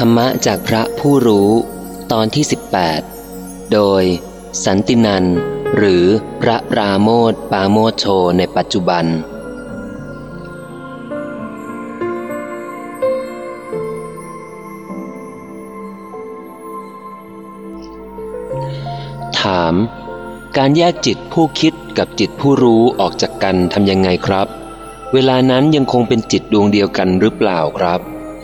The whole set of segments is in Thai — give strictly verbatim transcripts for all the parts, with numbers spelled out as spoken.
รรมะจากพระผู้รู้ตอนที่สิบแปดโดยสันตินันท์หรือพระปราโมทย์ปาโมทโชในปัจจุบันถามการแยกจิตผู้คิดกับจิตผู้รู้ออกจากกันทำยังไงครับเวลานั้นยังคงเป็นจิตดวงเดียวกันหรือเปล่าครับ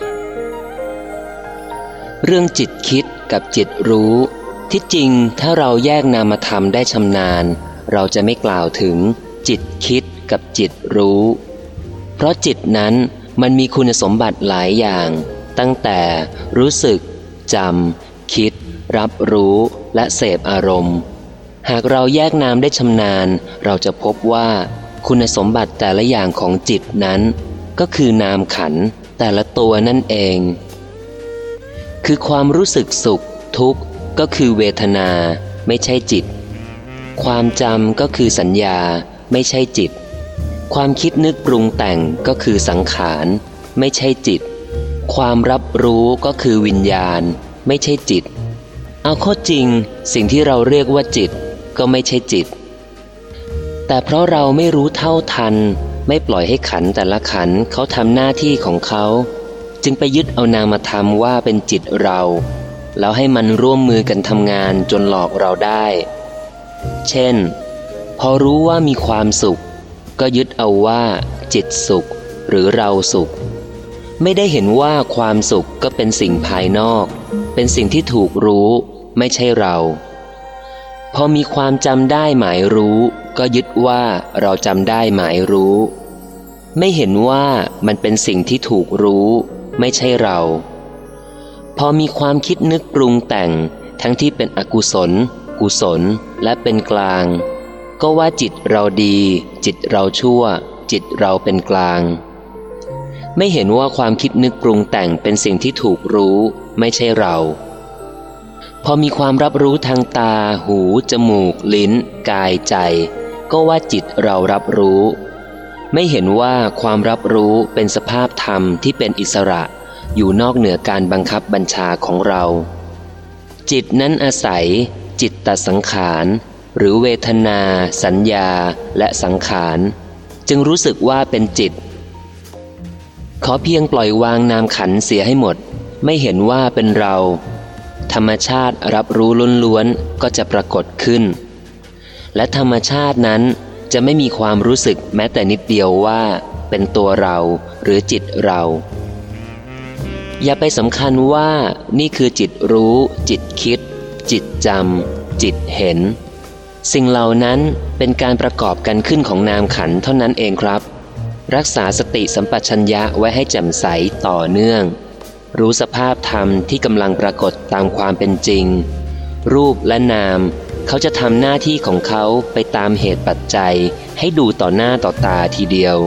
เรื่องจิตคิดกับจิตรู้ที่จริงถ้าเราแยกนามธรรมได้ชำนาญเราจะไม่กล่าวถึงจิตคิดกับจิตรู้เพราะจิตนั้นมันมีคุณสมบัติหลายอย่างตั้งแต่รู้สึกจำคิดรับรู้และเสพอารมณ์หากเราแยกนามได้ชำนาญเราจะพบว่าคุณสมบัติแต่ละอย่างของจิตนั้นก็คือนามขันธ์แต่ละตัวนั่นเองคือความรู้สึกสุขทุกข์ก็คือเวทนาไม่ใช่จิตความจำก็คือสัญญาไม่ใช่จิตความคิดนึกปรุงแต่งก็คือสังขารไม่ใช่จิตความรับรู้ก็คือวิญญาณไม่ใช่จิตเอาข้อจริงสิ่งที่เราเรียกว่าจิตก็ไม่ใช่จิตแต่เพราะเราไม่รู้เท่าทันไม่ปล่อยให้ขันธ์แต่ละขันธ์เขาทำหน้าที่ของเขาจึงไปยึดเอานามธรรมว่าเป็นจิตเราแล้วให้มันร่วมมือกันทำงานจนหลอกเราได้เช่นพอรู้ว่ามีความสุขก็ยึดเอาว่าจิตสุขหรือเราสุขไม่ได้เห็นว่าความสุขก็เป็นสิ่งภายนอกเป็นสิ่งที่ถูกรู้ไม่ใช่เราพอมีความจำได้หมายรู้ก็ยึดว่าเราจำได้หมายรู้ไม่เห็นว่ามันเป็นสิ่งที่ถูกรู้ไม่ใช่เราพอมีความคิดนึกปรุงแต่งทั้งที่เป็นอกุศลกุศลและเป็นกลางก็ว่าจิตเราดีจิตเราชั่วจิตเราเป็นกลางไม่เห็นว่าความคิดนึกปรุงแต่งเป็นสิ่งที่ถูกรู้ไม่ใช่เราพอมีความรับรู้ทางตาหูจมูกลิ้นกายใจก็ว่าจิตเรารับรู้ไม่เห็นว่าความรับรู้เป็นสภาพธรรมที่เป็นอิสระอยู่นอกเหนือการบังคับบัญชาของเราจิตนั้นอาศัยจิตตสังขารหรือเวทนาสัญญาและสังขารจึงรู้สึกว่าเป็นจิตขอเพียงปล่อยวางนามขันธ์เสียให้หมดไม่เห็นว่าเป็นเราธรรมชาติรับรู้ล้วนๆก็จะปรากฏขึ้นและธรรมชาตินั้นจะไม่มีความรู้สึกแม้แต่นิดเดียวว่าเป็นตัวเราหรือจิตเราอย่าไปสำคัญว่านี่คือจิตรู้จิตคิดจิตจำจิตเห็นสิ่งเหล่านั้นเป็นการประกอบกันขึ้นของนามขันธ์เท่านั้นเองครับรักษาสติสัมปชัญญะไว้ให้แจ่มใสต่อเนื่องรู้สภาพธรรมที่กำลังปรากฏตามความเป็นจริงรูปและนามเขาจะทำหน้าที่ของเขาไปตามเหตุปัจจัยให้ดูต่อหน้าต่อตาทีเดียว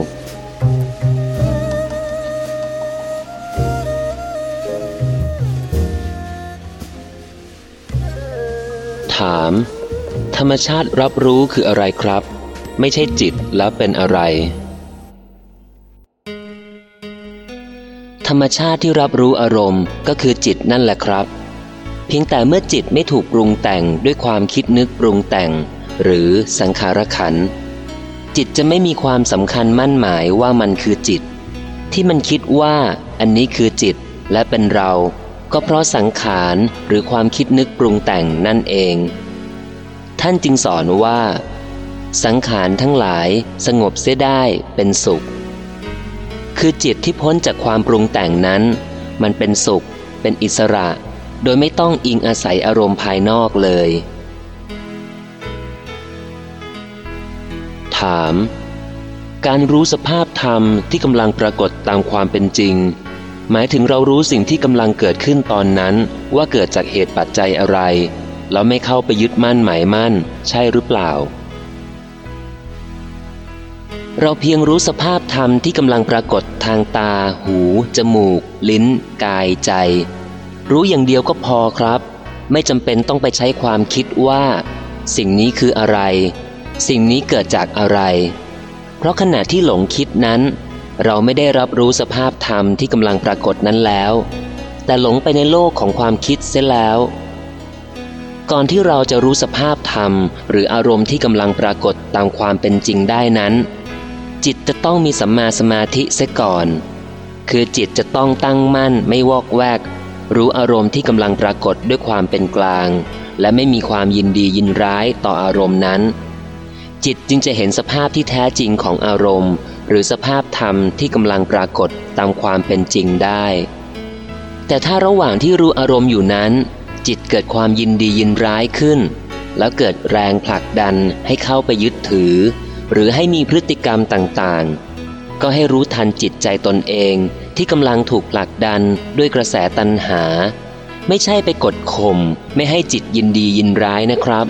ถามธรรมชาติรับรู้คืออะไรครับไม่ใช่จิตแล้วเป็นอะไรธรรมชาติที่รับรู้อารมณ์ก็คือจิตนั่นแหละครับเพียงแต่เมื่อจิตไม่ถูกปรุงแต่งด้วยความคิดนึกปรุงแต่งหรือสังขารขันธ์จิตจะไม่มีความสำคัญมั่นหมายว่ามันคือจิตที่มันคิดว่าอันนี้คือจิตและเป็นเราก็เพราะสังขารหรือความคิดนึกปรุงแต่งนั่นเองท่านจึงสอนว่าสังขารทั้งหลายสงบเสียได้เป็นสุขคือจิตที่พ้นจากความปรุงแต่งนั้นมันเป็นสุขเป็นอิสระโดยไม่ต้องอิงอาศัยอารมณ์ภายนอกเลยถามการรู้สภาพธรรมที่กำลังปรากฏตามความเป็นจริงหมายถึงเรารู้สิ่งที่กำลังเกิดขึ้นตอนนั้นว่าเกิดจากเหตุปัจจัยอะไรแล้วไม่เข้าไปยึดมั่นหมายมั่นใช่หรือเปล่าเราเพียงรู้สภาพธรรมที่กำลังปรากฏทางตาหูจมูกลิ้นกายใจรู้อย่างเดียวก็พอครับไม่จำเป็นต้องไปใช้ความคิดว่าสิ่งนี้คืออะไรสิ่งนี้เกิดจากอะไรเพราะขณะที่หลงคิดนั้นเราไม่ได้รับรู้สภาพธรรมที่กำลังปรากฏนั้นแล้วแต่หลงไปในโลกของความคิดเสียแล้วก่อนที่เราจะรู้สภาพธรรมหรืออารมณ์ที่กำลังปรากฏตามความเป็นจริงได้นั้นจิตจะต้องมีสัมมาสมาธิเสียก่อนคือจิตจะต้องตั้งมั่นไม่วอกแวกรู้อารมณ์ที่กำลังปรากฏด้วยความเป็นกลางและไม่มีความยินดียินร้ายต่ออารมณ์นั้นจิตจึงจะเห็นสภาพที่แท้จริงของอารมณ์หรือสภาพธรรมที่กำลังปรากฏตามความเป็นจริงได้แต่ถ้าระหว่างที่รู้อารมณ์อยู่นั้นจิตเกิดความยินดียินร้ายขึ้นแล้วเกิดแรงผลักดันให้เข้าไปยึดถือหรือให้มีพฤติกรรมต่างๆก็ให้รู้ทันจิตใจตนเองที่กำลังถูกผลักดันด้วยกระแสตัณหาไม่ใช่ไปกดข่มไม่ให้จิตยินดียินร้ายนะครับ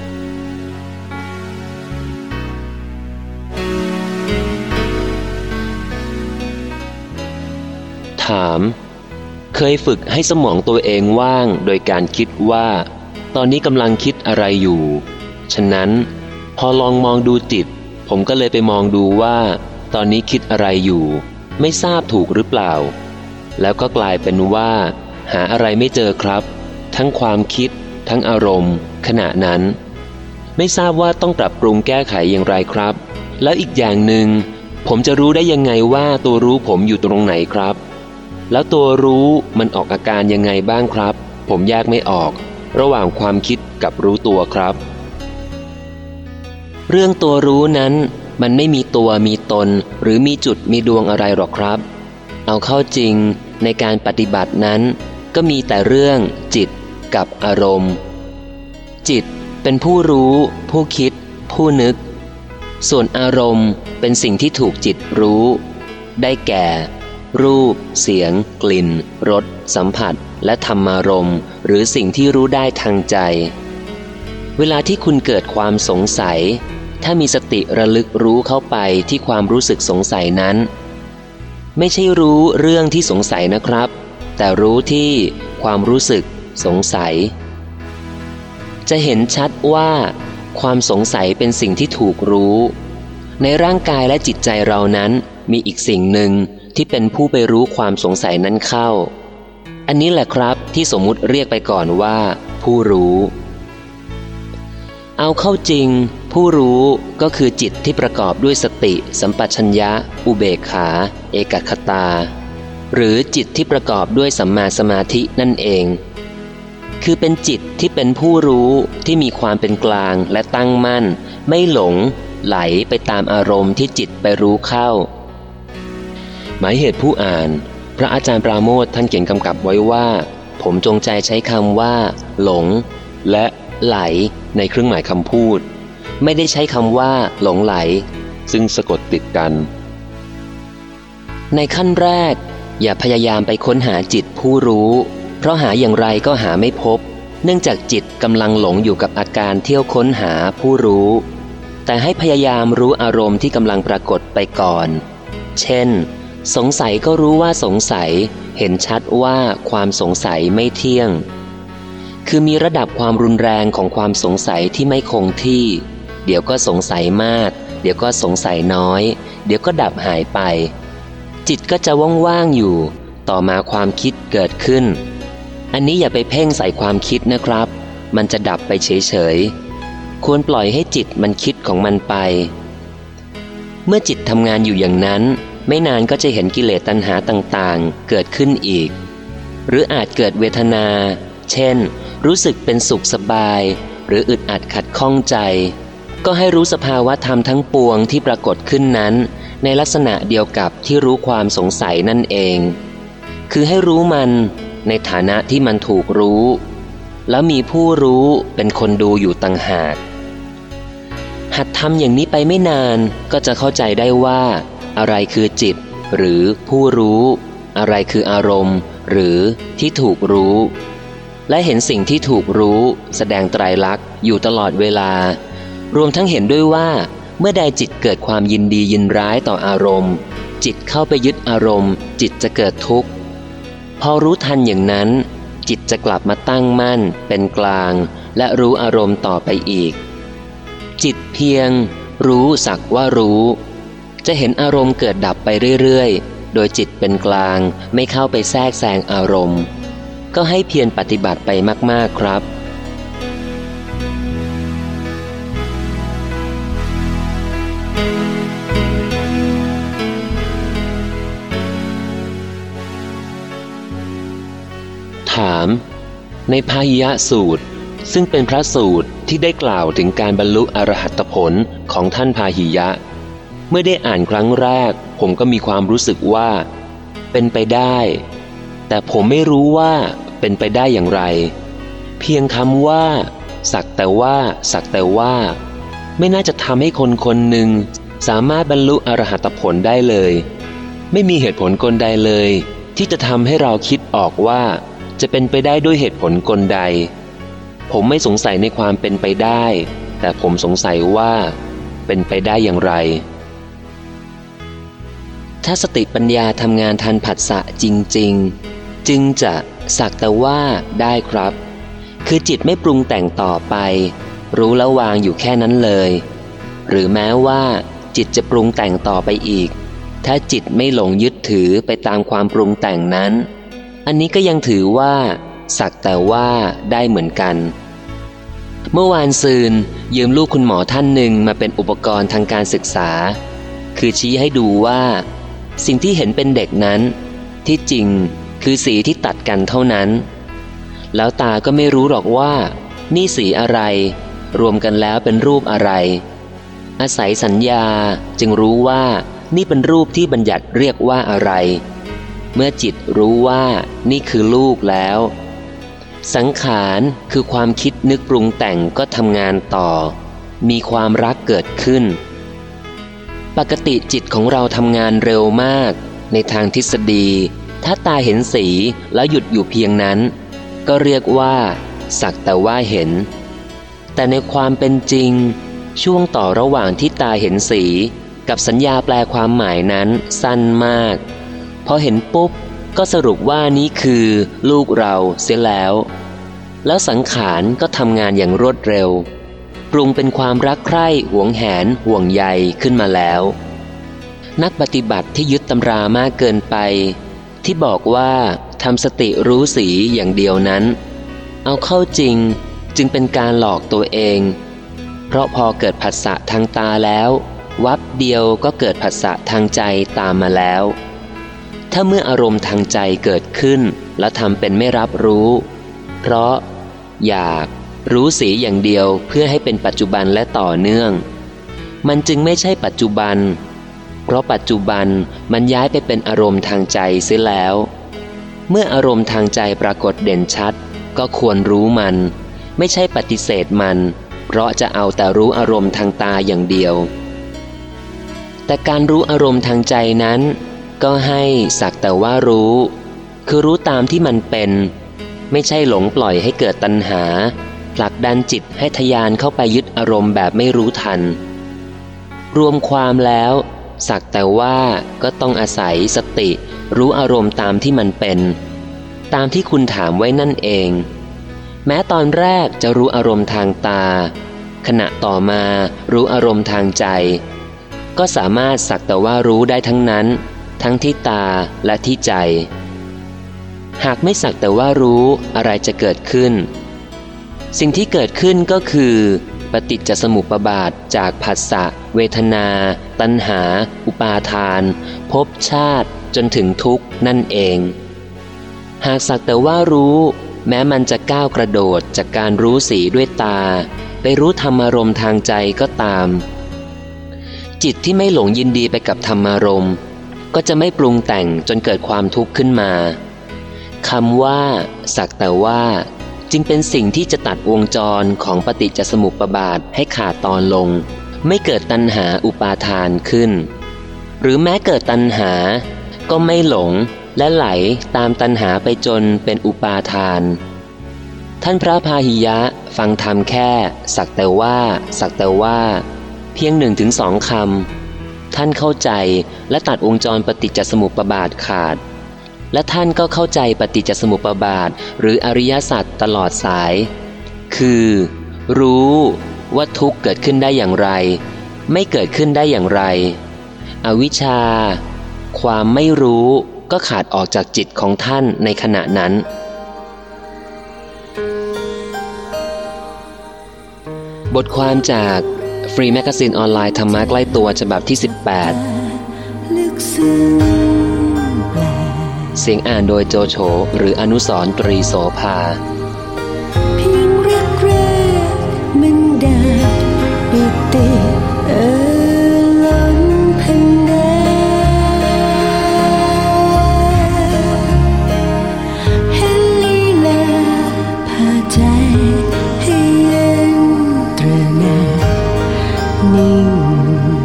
ถามเคยฝึกให้สมองตัวเองว่างโดยการคิดว่าตอนนี้กำลังคิดอะไรอยู่ฉะนั้นพอลองมองดูจิตผมก็เลยไปมองดูว่าตอนนี้คิดอะไรอยู่ไม่ทราบถูกหรือเปล่าแล้วก็กลายเป็นว่าหาอะไรไม่เจอครับทั้งความคิดทั้งอารมณ์ขณะนั้นไม่ทราบว่าต้องปรับปรุงแก้ไขอย่างไรครับแล้วอีกอย่างหนึ่งผมจะรู้ได้ยังไงว่าตัวรู้ผมอยู่ตรงไหนครับแล้วตัวรู้มันออกอาการยังไงบ้างครับผมแยกไม่ออกระหว่างความคิดกับรู้ตัวครับเรื่องตัวรู้นั้นมันไม่มีตัวมีตนหรือมีจุดมีดวงอะไรหรอกครับเอาเข้าจริงในการปฏิบัตินั้นก็มีแต่เรื่องจิตกับอารมณ์จิตเป็นผู้รู้ผู้คิดผู้นึกส่วนอารมณ์เป็นสิ่งที่ถูกจิตรู้ได้แก่รูปเสียงกลิ่นรสสัมผัสและธรรมารมณ์หรือสิ่งที่รู้ได้ทางใจเวลาที่คุณเกิดความสงสัยถ้ามีสติระลึกรู้เข้าไปที่ความรู้สึกสงสัยนั้นไม่ใช่รู้เรื่องที่สงสัยนะครับแต่รู้ที่ความรู้สึกสงสัยจะเห็นชัดว่าความสงสัยเป็นสิ่งที่ถูกรู้ในร่างกายและจิตใจเรานั้นมีอีกสิ่งหนึ่งที่เป็นผู้ไปรู้ความสงสัยนั้นเข้าอันนี้แหละครับที่สมมุติเรียกไปก่อนว่าผู้รู้เอาเข้าจริงผู้รู้ก็คือจิตที่ประกอบด้วยสติสัมปชัญญะอุเบกขาเอกคตาหรือจิตที่ประกอบด้วยสัมมาสมาธินั่นเองคือเป็นจิตที่เป็นผู้รู้ที่มีความเป็นกลางและตั้งมั่นไม่หลงไหลไปตามอารมณ์ที่จิตไปรู้เข้าหมายเหตุผู้อ่านพระอาจารย์ปราโมทย์ท่านเขียนกำกับไว้ว่าผมจงใจใช้คำว่าหลงและไหลในเครื่องหมายคำพูดไม่ได้ใช้คำว่าหลงไหลซึ่งสะกดติดกันในขั้นแรกอย่าพยายามไปค้นหาจิตผู้รู้เพราะหาอย่างไรก็หาไม่พบเนื่องจากจิตกำลังหลงอยู่กับอาการเที่ยวค้นหาผู้รู้แต่ให้พยายามรู้อารมณ์ที่กำลังปรากฏไปก่อนเช่นสงสัยก็รู้ว่าสงสัยเห็นชัดว่าความสงสัยไม่เที่ยงคือมีระดับความรุนแรงของความสงสัยที่ไม่คงที่เดี๋ยวก็สงสัยมากเดี๋ยวก็สงสัยน้อยเดี๋ยวก็ดับหายไปจิตก็จะว่างๆอยู่ต่อมาความคิดเกิดขึ้นอันนี้อย่าไปเพ่งใส่ความคิดนะครับมันจะดับไปเฉยๆควรปล่อยให้จิตมันคิดของมันไปเมื่อจิตทำงานอยู่อย่างนั้นไม่นานก็จะเห็นกิเลสตัณหาต่างๆเกิดขึ้นอีกหรืออาจเกิดเวทนาเช่นรู้สึกเป็นสุขสบายหรืออึดอัดขัดข้องใจก็ให้รู้สภาวะธรรมทั้งปวงที่ปรากฏขึ้นนั้นในลักษณะเดียวกับที่รู้ความสงสัยนั่นเองคือให้รู้มันในฐานะที่มันถูกรู้แล้วมีผู้รู้เป็นคนดูอยู่ต่างหากหัดทำอย่างนี้ไปไม่นานก็จะเข้าใจได้ว่าอะไรคือจิตหรือผู้รู้อะไรคืออารมณ์หรือที่ถูกรู้และเห็นสิ่งที่ถูกรู้แสดงไตรลักษณ์อยู่ตลอดเวลารวมทั้งเห็นด้วยว่าเมื่อใดจิตเกิดความยินดียินร้ายต่ออารมณ์จิตเข้าไปยึดอารมณ์จิตจะเกิดทุกข์พอรู้ทันอย่างนั้นจิตจะกลับมาตั้งมั่นเป็นกลางและรู้อารมณ์ต่อไปอีกจิตเพียงรู้สักว่ารู้จะเห็นอารมณ์เกิดดับไปเรื่อยๆโดยจิตเป็นกลางไม่เข้าไปแทรกแซงอารมณ์ก็ให้เพียรปฏิบัติไปมากๆครับถามในพาหิยสูตรซึ่งเป็นพระสูตรที่ได้กล่าวถึงการบรรลุอรหัตผลของท่านพาหิยะเมื่อได้อ่านครั้งแรกผมก็มีความรู้สึกว่าเป็นไปได้แต่ผมไม่รู้ว่าเป็นไปได้อย่างไรเพียงคำว่าสักแต่ว่าสักแต่ว่าไม่น่าจะทำให้คนคนหนึ่งสามารถบรรลุอรหัตผลได้เลยไม่มีเหตุผลกลใดเลยที่จะทำให้เราคิดออกว่าจะเป็นไปได้ด้วยเหตุผลกลใดผมไม่สงสัยในความเป็นไปได้แต่ผมสงสัยว่าเป็นไปได้อย่างไรถ้าสติปัญญาทำงานทันผัสสะจริงๆจึงจะสักแต่ว่าได้ครับคือจิตไม่ปรุงแต่งต่อไปรู้แล้ววางอยู่แค่นั้นเลยหรือแม้ว่าจิตจะปรุงแต่งต่อไปอีกถ้าจิตไม่หลงยึดถือไปตามความปรุงแต่งนั้นอันนี้ก็ยังถือว่าสักแต่ว่าได้เหมือนกันเมื่อวานซืนยืมลูกคุณหมอท่านหนึ่งมาเป็นอุปกรณ์ทางการศึกษาคือชี้ให้ดูว่าสิ่งที่เห็นเป็นเด็กนั้นที่จริงคือสีที่ตัดกันเท่านั้นแล้วตาก็ไม่รู้หรอกว่านี่สีอะไรรวมกันแล้วเป็นรูปอะไรอาศัยสัญญาจึงรู้ว่านี่เป็นรูปที่บัญญัติเรียกว่าอะไรเมื่อจิตรู้ว่านี่คือลูกแล้วสังขารคือความคิดนึกปรุงแต่งก็ทำงานต่อมีความรักเกิดขึ้นปกติจิตของเราทำงานเร็วมากในทางทฤษฎีถ้าตาเห็นสีแล้วหยุดอยู่เพียงนั้นก็เรียกว่าสักแต่ว่าเห็นแต่ในความเป็นจริงช่วงต่อระหว่างที่ตาเห็นสีกับสัญญาแปลความหมายนั้นสั้นมากพอเห็นปุ๊บก็สรุปว่านี้คือลูกเราเสียแล้วแล้วสังขารก็ทำงานอย่างรวดเร็วปรุงเป็นความรักใคร่หวงแหนห่วงใยขึ้นมาแล้วนักปฏิบัติที่ยึดตำรามากเกินไปที่บอกว่าทำสติรู้สีอย่างเดียวนั้นเอาเข้าจริงจึงเป็นการหลอกตัวเองเพราะพอเกิดผัสสะทางตาแล้ววับเดียวก็เกิดผัสสะทางใจตามมาแล้วถ้าเมื่ออารมณ์ทางใจเกิดขึ้นแล้วทำเป็นไม่รับรู้เพราะอยากรู้สีอย่างเดียวเพื่อให้เป็นปัจจุบันและต่อเนื่องมันจึงไม่ใช่ปัจจุบันเพราะปัจจุบันมันย้ายไปเป็นอารมณ์ทางใจเสียแล้วเมื่ออารมณ์ทางใจปรากฏเด่นชัดก็ควรรู้มันไม่ใช่ปฏิเสธมันเพราะจะเอาแต่รู้อารมณ์ทางตาอย่างเดียวแต่การรู้อารมณ์ทางใจนั้นก็ให้สักแต่ว่ารู้คือรู้ตามที่มันเป็นไม่ใช่หลงปล่อยให้เกิดตัณหาผลักดันจิตให้ทะยานเข้าไปยึดอารมณ์แบบไม่รู้ทันรวมความแล้วสักแต่ว่าก็ต้องอาศัยสติรู้อารมณ์ตามที่มันเป็นตามที่คุณถามไว้นั่นเองแม้ตอนแรกจะรู้อารมณ์ทางตาขณะต่อมารู้อารมณ์ทางใจก็สามารถสักแต่ว่ารู้ได้ทั้งนั้นทั้งที่ตาและที่ใจหากไม่สักแต่ว่ารู้อะไรจะเกิดขึ้นสิ่งที่เกิดขึ้นก็คือปฏิจจสมุปบาทจากผัสสะเวทนาตัณหาอุปาทานภพชาติจนถึงทุกข์นั่นเองหากสักแต่ว่ารู้แม้มันจะก้าวกระโดดจากการรู้สีด้วยตาไปรู้ธรรมารมณ์ทางใจก็ตามจิตที่ไม่หลงยินดีไปกับธรรมารมณ์ก็จะไม่ปรุงแต่งจนเกิดความทุกข์ขึ้นมาคำว่าสักแต่ว่าจึงเป็นสิ่งที่จะตัดวงจรของปฏิจจสมุปบาทให้ขาดตอนลงไม่เกิดตัณหาอุปาทานขึ้นหรือแม้เกิดตัณหาก็ไม่หลงและไหลตามตัณหาไปจนเป็นอุปาทานท่านพระพาหิยะฟังธรรมแค่สักแต่ว่าสักแต่ว่าเพียงหนึ่งถึงสองคำท่านเข้าใจและตัดวงจรปฏิจจสมุปบาทขาดและท่านก็เข้าใจปฏิจจสมุปบาทหรืออริยสัจตลอดสายคือรู้ว่าทุกข์เกิดขึ้นได้อย่างไรไม่เกิดขึ้นได้อย่างไรอวิชชาความไม่รู้ก็ขาดออกจากจิตของท่านในขณะนั้นบทความจากฟรีแมกกาซีนออนไลน์ธรรมะใกล้ตัวฉบับที่ สิบแปด เสียงอ่านโดยโจโฉหรืออนุสรณ์ ตรีโสภาเพียงรักแรกมันได้ปิติเอ่อล้นพันนาเห็นลีลาพาใจให้เย็นตระหนักนิ่ง